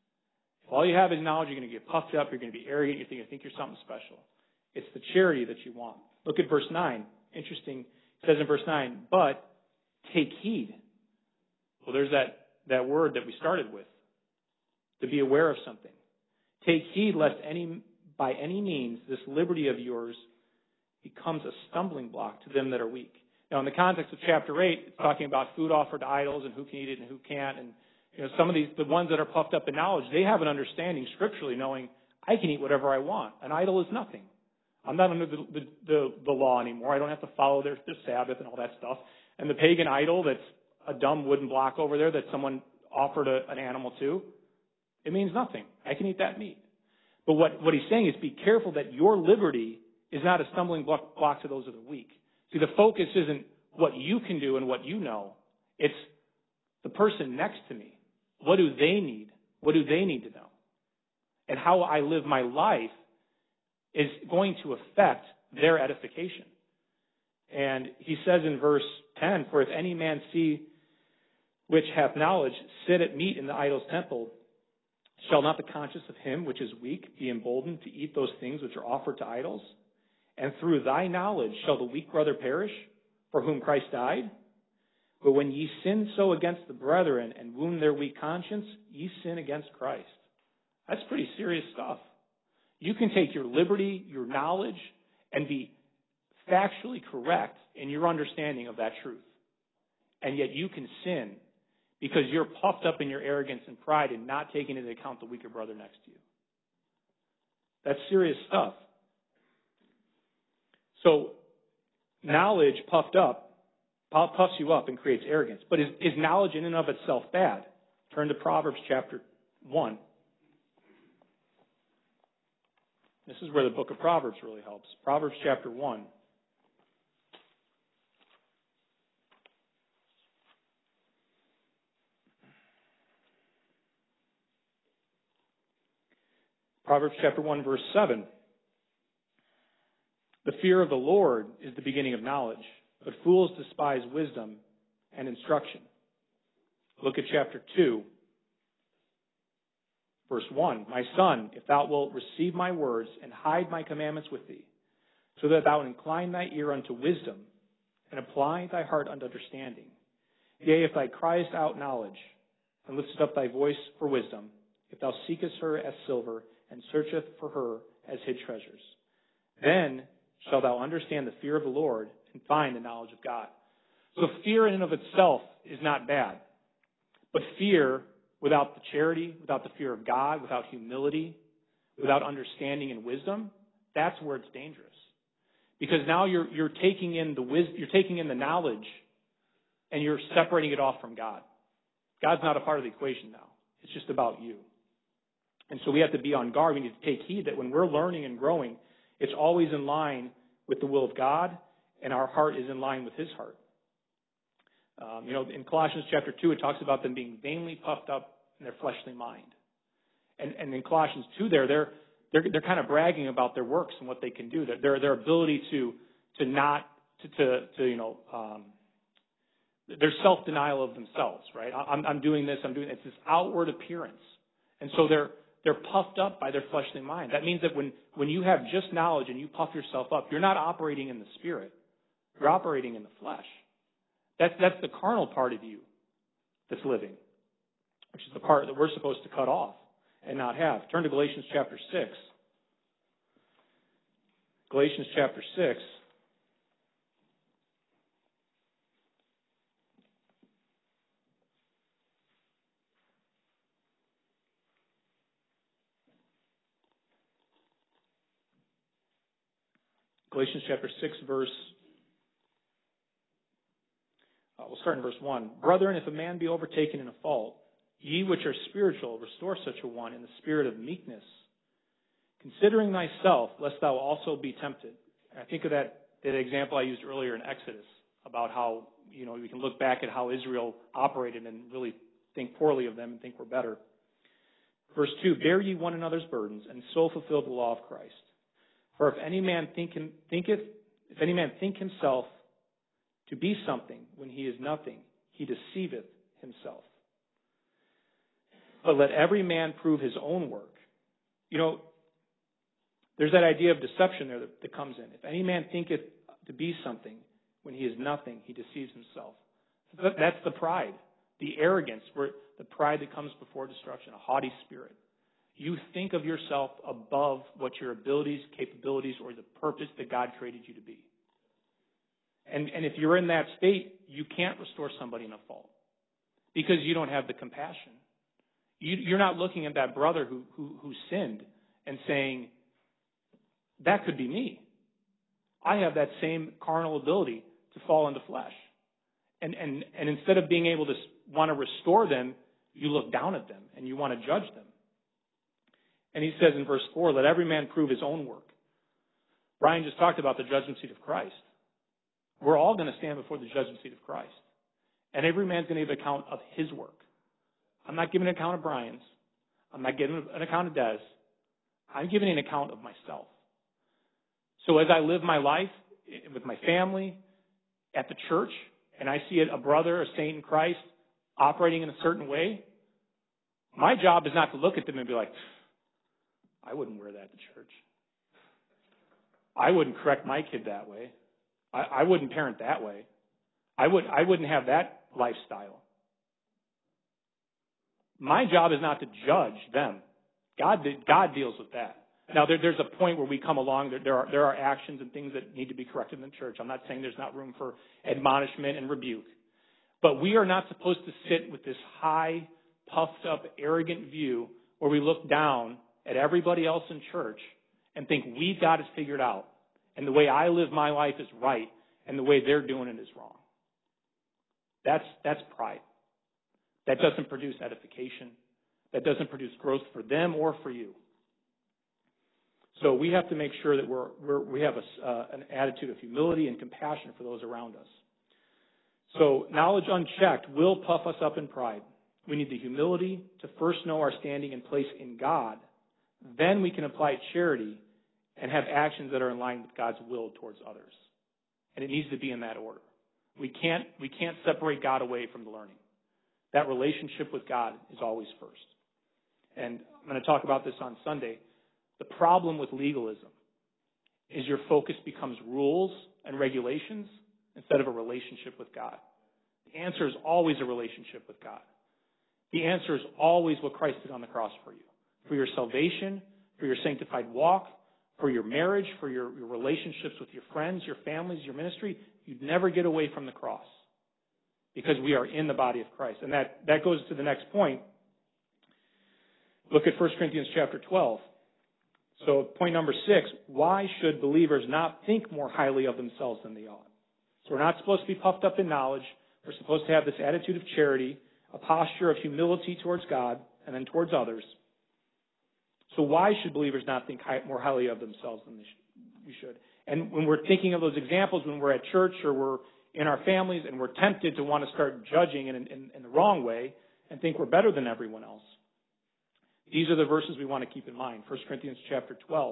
If all you have is knowledge, you're going to get puffed up, you're going to be arrogant, you think you're something special. It's the charity that you want. Look at verse 9. Interesting. It says in verse 9, but take heed. Well, there's that word that we started with. To be aware of something. Take heed lest by any means this liberty of yours becomes a stumbling block to them that are weak. Now, in the context of chapter 8, it's talking about food offered to idols and who can eat it and who can't. And some of the ones that are puffed up in knowledge, they have an understanding scripturally, knowing I can eat whatever I want. An idol is nothing. I'm not under the law anymore. I don't have to follow their Sabbath and all that stuff. And the pagan idol that's a dumb wooden block over there that someone offered an animal to, it means nothing. I can eat that meat. But what he's saying is be careful that your liberty is not a stumbling block to those of the weak. See, the focus isn't what you can do and what you know. It's the person next to me. What do they need? What do they need to know? And how I live my life is going to affect their edification. And he says in verse 10, for if any man see which hath knowledge sit at meat in the idol's temple, shall not the conscience of him which is weak be emboldened to eat those things which are offered to idols? And through thy knowledge shall the weak brother perish, for whom Christ died? But when ye sin so against the brethren and wound their weak conscience, ye sin against Christ. That's pretty serious stuff. You can take your liberty, your knowledge, and be factually correct in your understanding of that truth. And yet you can sin because you're puffed up in your arrogance and pride and not taking into account the weaker brother next to you. That's serious stuff. So knowledge puffs you up and creates arrogance. But is knowledge in and of itself bad? Turn to Proverbs chapter 1. This is where the book of Proverbs really helps. Proverbs chapter 1. Proverbs chapter 1, verse 7. The fear of the Lord is the beginning of knowledge, but fools despise wisdom and instruction. Look at chapter 2, verse 1. My son, if thou wilt receive my words and hide my commandments with thee, so that thou incline thy ear unto wisdom and apply thy heart unto understanding. Yea, if thou criest out knowledge and liftest up thy voice for wisdom, if thou seekest her as silver and searcheth for her as hid treasures, then shalt thou understand the fear of the Lord and find the knowledge of God. So fear in and of itself is not bad. But fear without the charity, without the fear of God, without humility, without understanding and wisdom, that's where it's dangerous. Because now you're taking in the knowledge and you're separating it off from God. God's not a part of the equation now. It's just about you. And so we have to be on guard. We need to take heed that when we're learning and growing, it's always in line with the will of God, and our heart is in line with His heart. In Colossians chapter 2, it talks about them being vainly puffed up in their fleshly mind. And in Colossians 2 they're kind of bragging about their works and what they can do, their ability to their self-denial of themselves, right? I'm doing this, it's this outward appearance. And so they're puffed up by their fleshly mind. That means that when you have just knowledge and you puff yourself up, you're not operating in the Spirit. You're operating in the flesh. That's the carnal part of you that's living, which is the part that we're supposed to cut off and not have. Turn to Galatians chapter 6. Galatians chapter 6. Galatians chapter 6, we'll start in verse 1. Brethren, if a man be overtaken in a fault, ye which are spiritual, restore such a one in the spirit of meekness, considering thyself, lest thou also be tempted. And I think of that example I used earlier in Exodus about how, we can look back at how Israel operated and really think poorly of them and think we're better. Verse 2, bear ye one another's burdens, and so fulfill the law of Christ. For if any man think himself to be something when he is nothing, he deceiveth himself. But let every man prove his own work. There's that idea of deception there that comes in. If any man thinketh to be something when he is nothing, he deceives himself. That's the pride, the arrogance, the pride that comes before destruction, a haughty spirit. You think of yourself above what your abilities, capabilities, or the purpose that God created you to be. And if you're in that state, you can't restore somebody in a fault because you don't have the compassion. You're not looking at that brother who sinned and saying, that could be me. I have that same carnal ability to fall into flesh. And instead of being able to want to restore them, you look down at them and you want to judge them. And he says in verse 4, let every man prove his own work. Brian just talked about the judgment seat of Christ. We're all going to stand before the judgment seat of Christ. And every man's going to give account of his work. I'm not giving an account of Brian's. I'm not giving an account of Des. I'm giving an account of myself. So as I live my life with my family, at the church, and I see a brother, a saint in Christ, operating in a certain way, my job is not to look at them and be like, I wouldn't wear that to church. I wouldn't correct my kid that way. I wouldn't parent that way. I wouldn't have that lifestyle. My job is not to judge them. God deals with that. Now, there's a point where we come along. There are actions and things that need to be corrected in the church. I'm not saying there's not room for admonishment and rebuke. But we are not supposed to sit with this high, puffed up, arrogant view where we look down at everybody else in church and think we've got it figured out. And the way I live my life is right, and the way they're doing it is wrong. That's pride. That doesn't produce edification. That doesn't produce growth for them or for you. So we have to make sure that we have an attitude of humility and compassion for those around us. So knowledge unchecked will puff us up in pride. We need the humility to first know our standing and place in God. Then we can apply charity and have actions that are in line with God's will towards others. And it needs to be in that order. We can't separate God away from the learning. That relationship with God is always first. And I'm going to talk about this on Sunday. The problem with legalism is your focus becomes rules and regulations instead of a relationship with God. The answer is always a relationship with God. The answer is always what Christ did on the cross for you. For your salvation, for your sanctified walk, for your marriage, for your relationships with your friends, your families, your ministry. You'd never get away from the cross because we are in the body of Christ. And that goes to the next point. Look at 1 Corinthians chapter 12. So point number 6, why should believers not think more highly of themselves than they ought? So we're not supposed to be puffed up in knowledge. We're supposed to have this attitude of charity, a posture of humility towards God and then towards others. So why should believers not think more highly of themselves than we should? And when we're thinking of those examples, when we're at church or we're in our families and we're tempted to want to start judging in the wrong way and think we're better than everyone else, These are the verses we want to keep in mind. 1 Corinthians chapter 12.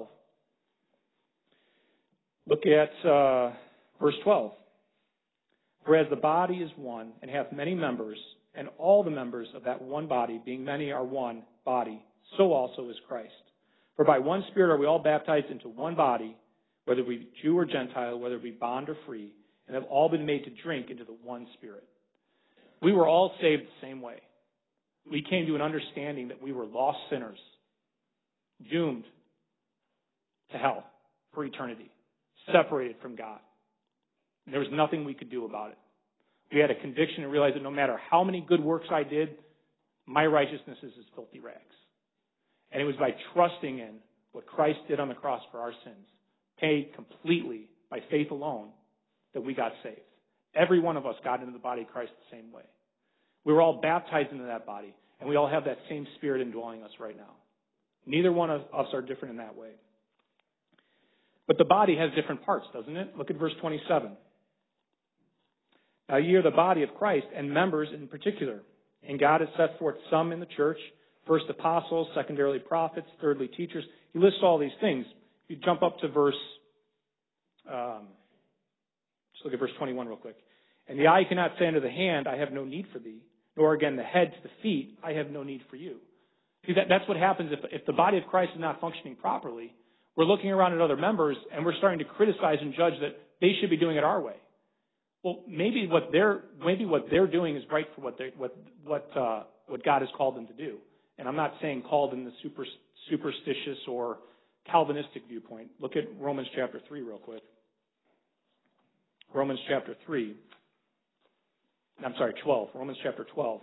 Look at verse 12. Whereas the body is one and hath many members, and all the members of that one body, being many, are one body, so also is Christ. For by one Spirit are we all baptized into one body, whether we be Jew or Gentile, whether we be bond or free, and have all been made to drink into the one Spirit. We were all saved the same way. We came to an understanding that we were lost sinners, doomed to hell for eternity, separated from God. And there was nothing we could do about it. We had a conviction and realized that no matter how many good works I did, my righteousness is as filthy rags. And it was by trusting in what Christ did on the cross for our sins, paid completely by faith alone, that we got saved. Every one of us got into the body of Christ the same way. We were all baptized into that body, and we all have that same Spirit indwelling us right now. Neither one of us are different in that way. But the body has different parts, doesn't it? Look at verse 27. Now ye are the body of Christ, and members in particular. And God has set forth some in the church, first apostles, secondarily prophets, thirdly teachers. He lists all these things. If you jump up to verse, just look at verse 21 real quick. And the eye cannot say unto the hand, I have no need for thee, nor again the head to the feet, I have no need for you. See, that's what happens if the body of Christ is not functioning properly. We're looking around at other members, and we're starting to criticize and judge that they should be doing it our way. Well, maybe what they're doing is right for what God has called them to do. And I'm not saying called in the superstitious or Calvinistic viewpoint. Look at Romans chapter 3 real quick. Romans chapter 12. Romans chapter 12.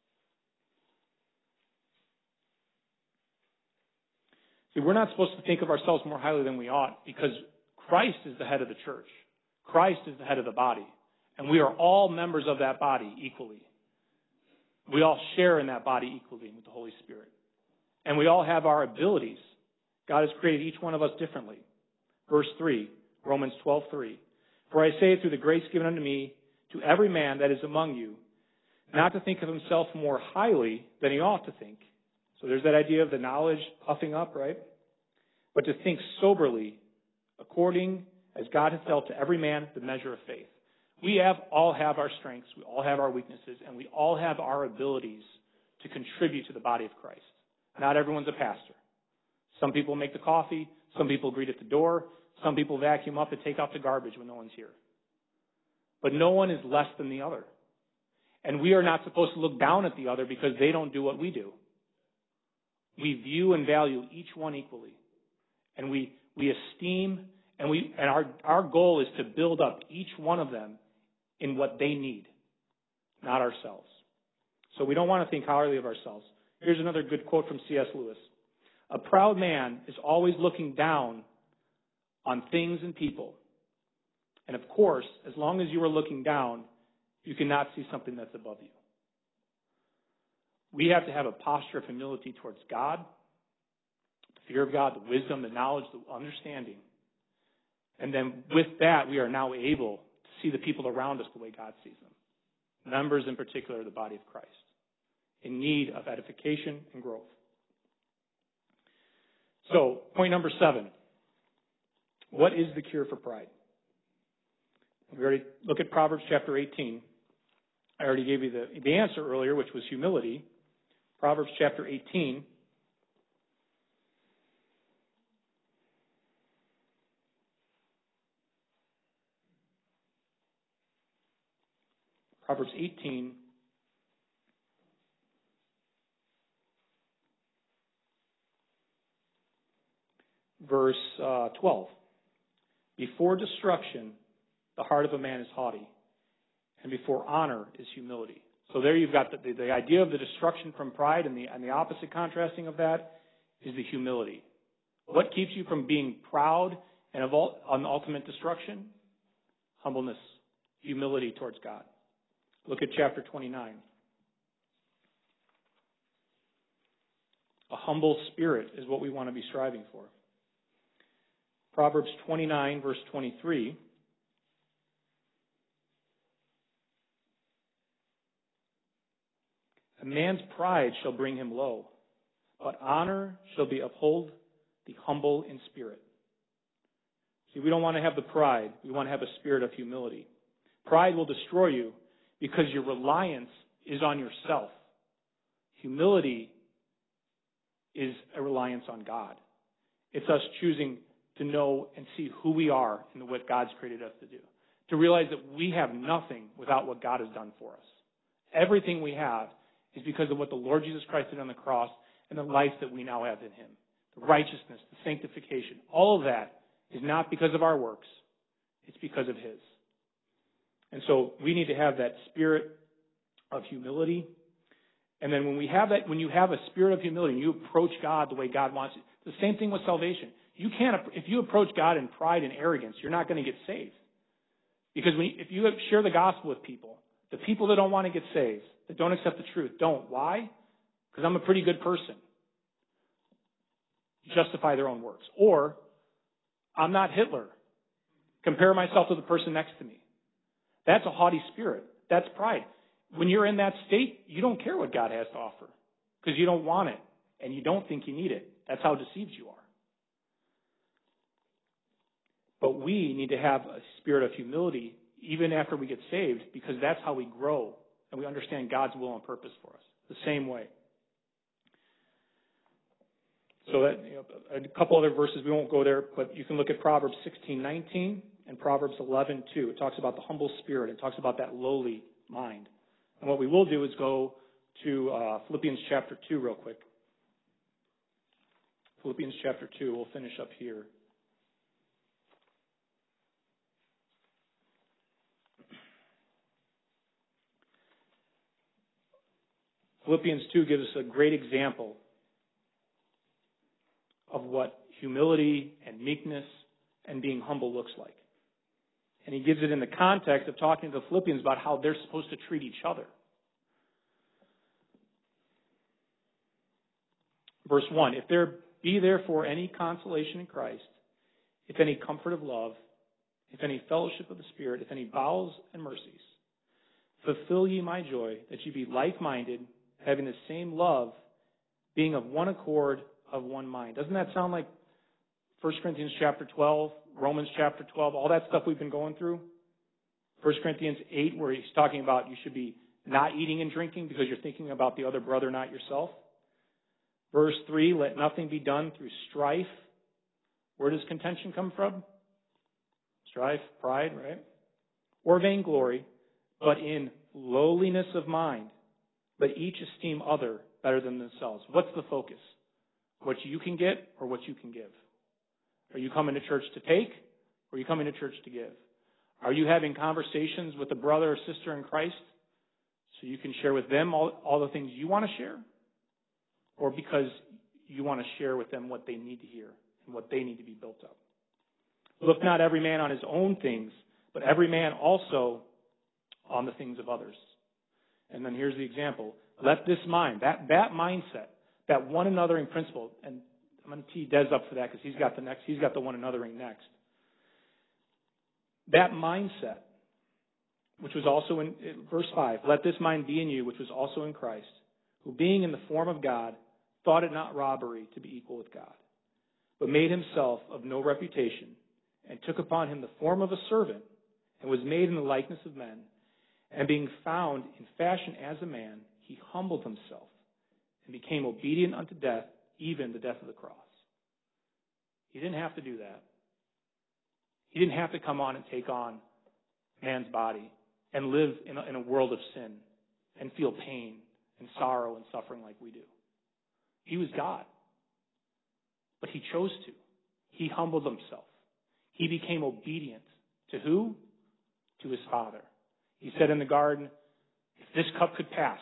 See, we're not supposed to think of ourselves more highly than we ought because Christ is the head of the church. Christ is the head of the body. And we are all members of that body equally. We all share in that body equally with the Holy Spirit. And we all have our abilities. God has created each one of us differently. Verse 3, Romans 12:3. For I say through the grace given unto me, to every man that is among you, not to think of himself more highly than he ought to think. So there's that idea of the knowledge puffing up, right? But to think soberly, according as God hath dealt to every man the measure of faith. We all have our strengths, we all have our weaknesses, and we all have our abilities to contribute to the body of Christ. Not everyone's a pastor. Some people make the coffee, some people greet at the door, some people vacuum up and take out the garbage when no one's here. But no one is less than the other. And we are not supposed to look down at the other because they don't do what we do. We view and value each one equally. And we esteem and our goal is to build up each one of them in what they need, not ourselves. So we don't want to think highly of ourselves. Here's another good quote from C.S. Lewis. A proud man is always looking down on things and people. And of course, as long as you are looking down, you cannot see something that's above you. We have to have a posture of humility towards God, the fear of God, the wisdom, the knowledge, the understanding. And then with that, we are now able to see the people around us the way God sees them. Members in particular of the body of Christ, in need of edification and growth. So, point number 7. What is the cure for pride? We already look at Proverbs chapter 18. I already gave you the answer earlier, which was humility. Proverbs chapter 18. Proverbs 18, verse 12. Before destruction, the heart of a man is haughty, and before honor is humility. So there you've got the idea of the destruction from pride, and the opposite contrasting of that is the humility. What keeps you from being proud and on ultimate destruction? Humbleness, humility towards God. Look at chapter 29. A humble spirit is what we want to be striving for. Proverbs 29, verse 23. A man's pride shall bring him low, but honor shall be uphold the humble in spirit. See, we don't want to have the pride. We want to have a spirit of humility. Pride will destroy you because your reliance is on yourself. Humility is a reliance on God. It's us choosing to know and see who we are and what God's created us to do. To realize that we have nothing without what God has done for us. Everything we have is because of what the Lord Jesus Christ did on the cross and the life that we now have in Him. The righteousness, the sanctification, all of that is not because of our works. It's because of His. And so we need to have that spirit of humility. And then when we have that, when you have a spirit of humility and you approach God the way God wants you, the same thing with salvation. You can't, if you approach God in pride and arrogance, you're not going to get saved. Because if you share the gospel with people, the people that don't want to get saved, that don't accept the truth, don't. Why? Because I'm a pretty good person. Justify their own works. Or, I'm not Hitler. Compare myself to the person next to me. That's a haughty spirit. That's pride. When you're in that state, you don't care what God has to offer because you don't want it and you don't think you need it. That's how deceived you are. But we need to have a spirit of humility even after we get saved because that's how we grow and we understand God's will and purpose for us. The same way. So that, a couple other verses, we won't go there, but you can look at Proverbs 16:19 and Proverbs 11:2. It talks about the humble spirit. It talks about that lowly mind. And what we will do is go to Philippians chapter 2 real quick. Philippians chapter 2. We'll finish up here. Philippians 2 gives us a great example of what humility and meekness and being humble looks like. And he gives it in the context of talking to the Philippians about how they're supposed to treat each other. Verse 1, if there be therefore any consolation in Christ, if any comfort of love, if any fellowship of the Spirit, if any bowels and mercies, fulfill ye my joy, that ye be like-minded, having the same love, being of one accord, of one mind. Doesn't that sound like 1 Corinthians chapter 12, Romans chapter 12, all that stuff we've been going through? 1 Corinthians 8, where he's talking about you should be not eating and drinking because you're thinking about the other brother, not yourself. Verse 3, let nothing be done through strife. Where does contention come from? Strife, pride, right? Or vainglory, but in lowliness of mind. Let each esteem other better than themselves. What's the focus? What you can get or what you can give? Are you coming to church to take or are you coming to church to give? Are you having conversations with a brother or sister in Christ so you can share with them all the things you want to share? Or because you want to share with them what they need to hear and what they need to be built up? Look not every man on his own things, but every man also on the things of others. And then here's the example. Let this mind, that mindset, that one anothering principle, and I'm going to tee Des up for that because he's got the one anothering next. That mindset, which was also in verse 5, let this mind be in you, which was also in Christ, who being in the form of God, thought it not robbery to be equal with God, but made himself of no reputation, and took upon him the form of a servant, and was made in the likeness of men, and being found in fashion as a man, he humbled himself, and became obedient unto death, even the death of the cross. He didn't have to do that. He didn't have to come on and take on man's body and live in a world of sin and feel pain and sorrow and suffering like we do. He was God. But he chose to. He humbled himself. He became obedient. To who? To his Father. He said in the garden, if this cup could pass,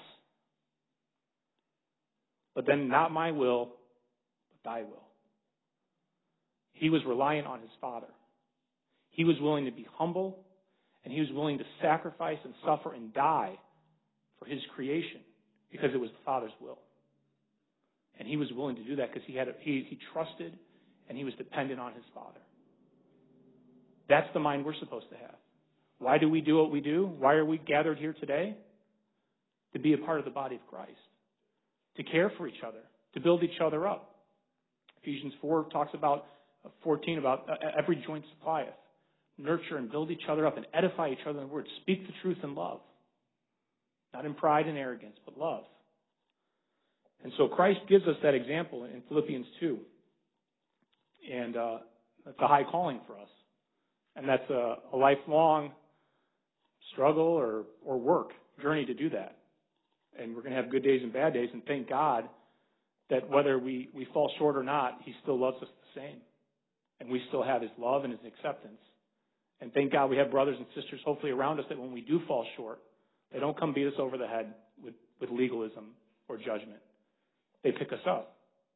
but then not my will, but thy will. He was reliant on his Father. He was willing to be humble, and he was willing to sacrifice and suffer and die for his creation because it was the Father's will. And he was willing to do that because he trusted and he was dependent on his Father. That's the mind we're supposed to have. Why do we do what we do? Why are we gathered here today? To be a part of the body of Christ. To care for each other. to build each other up. Ephesians 4 talks about 14 about every joint supplieth. Nurture and build each other up and edify each other in the word. Speak the truth in love. Not in pride and arrogance, but love. And so Christ gives us that example in Philippians 2. And that's a high calling for us. And that's a lifelong struggle or work, journey to do that. And we're going to have good days and bad days. And thank God that whether we fall short or not, He still loves us the same. And we still have His love and His acceptance. And thank God we have brothers and sisters hopefully around us that when we do fall short, they don't come beat us over the head with legalism or judgment. They pick us up.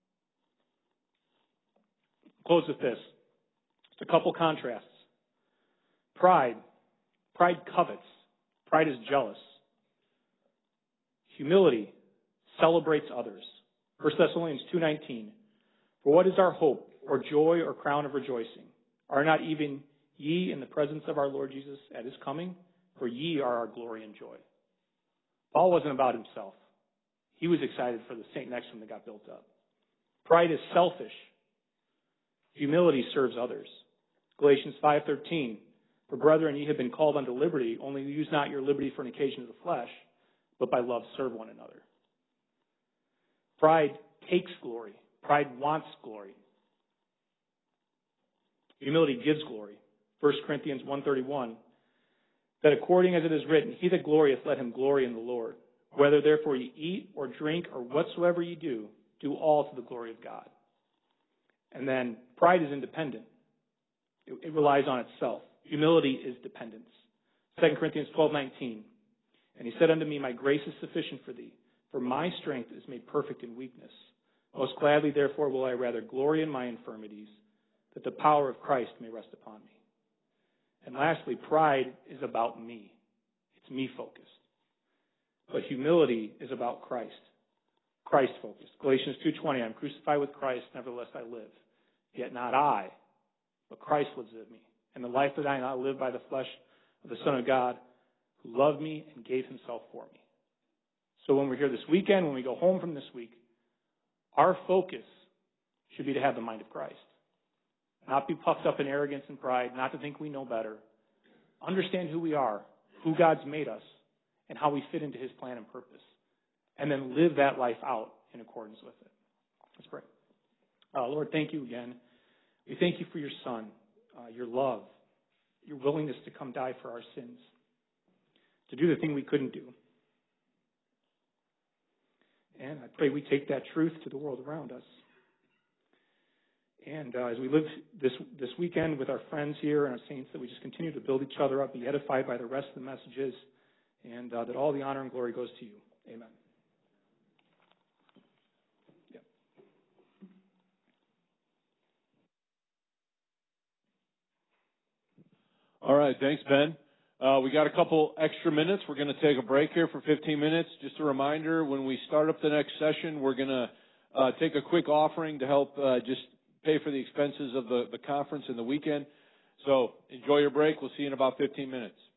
Close with this. Just a couple contrasts. Pride. Pride covets. Pride is jealous. Humility celebrates others. 1 Thessalonians 2:19. For what is our hope, or joy, or crown of rejoicing? Are not even ye in the presence of our Lord Jesus at His coming? For ye are our glory and joy. Paul wasn't about himself. He was excited for the saint next to him that got built up. Pride is selfish. Humility serves others. Galatians 5:13. For brethren, ye have been called unto liberty, only use not your liberty for an occasion of the flesh, but by love serve one another. Pride takes glory. Pride wants glory. Humility gives glory. 1 Corinthians 1:31. That according as it is written, he that glorieth, let him glory in the Lord. Whether therefore ye eat or drink or whatsoever ye do, do all to the glory of God. And then pride is independent. It relies on itself. Humility is dependence. 2 Corinthians 12:19. And he said unto me, my grace is sufficient for thee, for my strength is made perfect in weakness. Most gladly, therefore, will I rather glory in my infirmities, that the power of Christ may rest upon me. And lastly, pride is about me. It's me-focused. But humility is about Christ. Christ-focused. Galatians 2:20, I'm crucified with Christ, nevertheless I live. Yet not I, but Christ lives in me. And the life that I now live by the flesh of the Son of God, who loved me and gave himself for me. So when we're here this weekend, when we go home from this week, our focus should be to have the mind of Christ. Not be puffed up in arrogance and pride, not to think we know better. Understand who we are, who God's made us, and how we fit into his plan and purpose. And then live that life out in accordance with it. Let's pray. Lord, thank you again. We thank you for your Son, your love, your willingness to come die for our sins, to do the thing we couldn't do. And I pray we take that truth to the world around us. And as we live this weekend with our friends here and our saints, that we just continue to build each other up, be edified by the rest of the messages, and that all the honor and glory goes to you. Amen. Yep. All right, thanks, Ben. We got a couple extra minutes. We're going to take a break here for 15 minutes. Just a reminder, when we start up the next session, we're going to take a quick offering to help just pay for the expenses of the conference and the weekend. So enjoy your break. We'll see you in about 15 minutes.